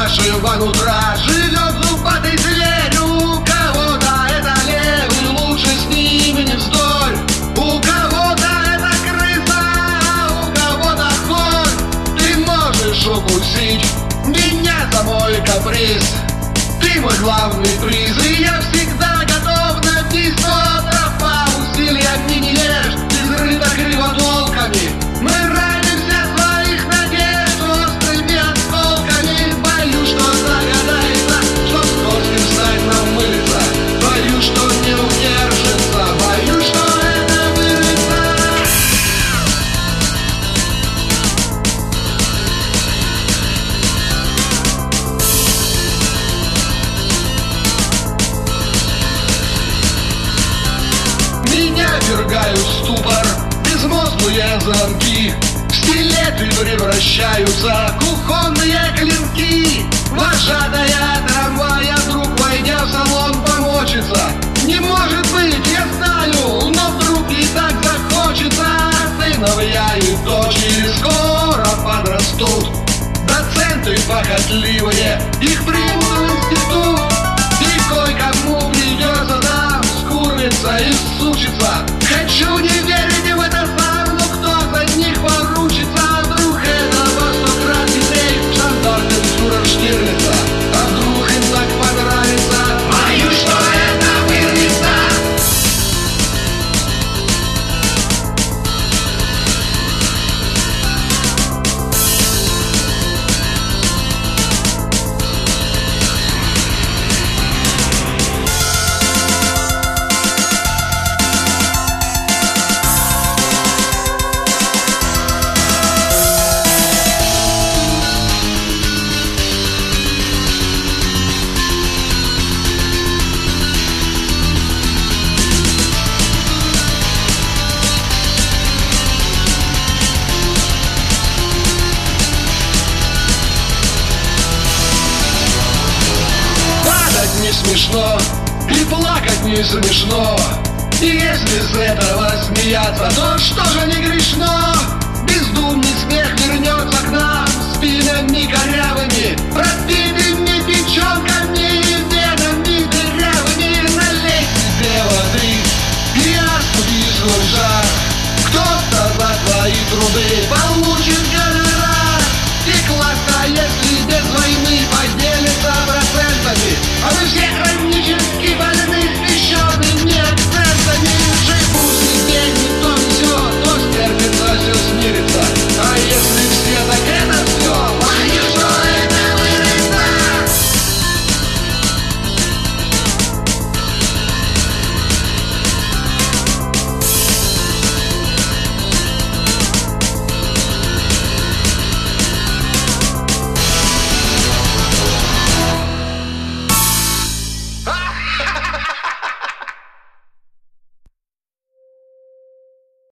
нашего нутра живет зубатый зверь. У кого-то это левый, лучше с ними не вздорь. У кого-то это крыса, а у кого-то хорь. Ты можешь укусить меня за мой каприз. Ты мой главный приз, и я всегда готов на письмо. Тропа усилиями не лежь, изрыта кривотолками. Мы раним все своих надежд острыми осколками. Боюсь, что догадается, что скользким стать нам мылиться. Боюсь, что не удержится, боюсь, что это вырвется. Меня ввергают в ступор безмозглые звонки. Стилеты превращаются в кухонные клинки. Вожатая трамвая вдруг, войдя в салон, помочится. Не может быть, я знаю, но вдруг и так захочется. Сыновья и дочери скоро подрастут. Доценты похотливые, их примут в институт. И кое-кому придется там скурвиться и сучиться. Хочу не верить в это сам, но кто за них поручится? Вдруг это во 100 крат хитрей штандарты Фюрер Штирлица. А вдруг им так понравится? Боюсь, что это вырвется. Не смешно, и плакать не смешно. И если с этого смеяться, то что же не грешно? Бездумный смех вернется к нам спинами корявыми, пробитыми печенками.